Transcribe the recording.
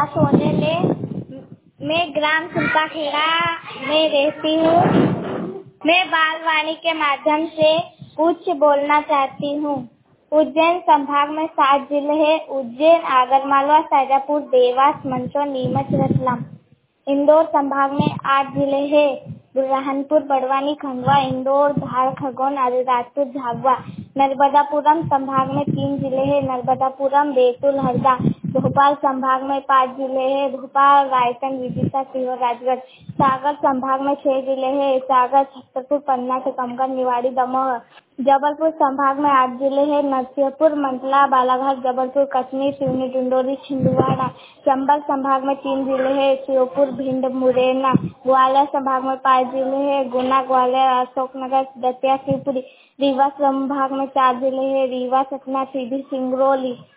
सोने मैं ग्राम सुल्ताखेड़ा में रहती हूँ। मैं बालवाणी के माध्यम से कुछ बोलना चाहती हूँ। उज्जैन संभाग में 7 जिले हैं। उज्जैन, आगरमालवा, शाजापुर, देवास, मंदसौर, नीमच, रतलाम। इंदौर संभाग में 8 जिले हैं। बुरहानपुर, बड़वानी, खंडवा, इंदौर, धार, खरगोन, अलीराजपुर, झाबुआ। नर्मदापुरम संभाग में 3 जिले हैं। नर्मदापुरम, बैतूल, हरदा। भोपाल संभाग में 5 जिले हैं। भोपाल, रायसेन, विदिशा, सीहोर, राजगढ़। सागर संभाग में 6 जिले हैं। सागर, छतरपुर, पन्ना, टीकमगढ़, निवाड़ी, दमोह। जबलपुर संभाग में 8 जिले हैं। नरसिंहपुर, मंडला, बालाघाट, जबलपुर, कटनी, सिवनी, डिंडोरी, छिंदवाड़ा। चंबल संभाग में 3 जिले हैं। श्योपुर, भिंड, मुरैना। ग्वालियर संभाग में 5 जिले हैं। गुना, ग्वालियर, अशोकनगर, दतिया, शिवपुरी। रीवा संभाग में 4 जिले हैं। रीवा, सतना, सीधी, सिंगरौली।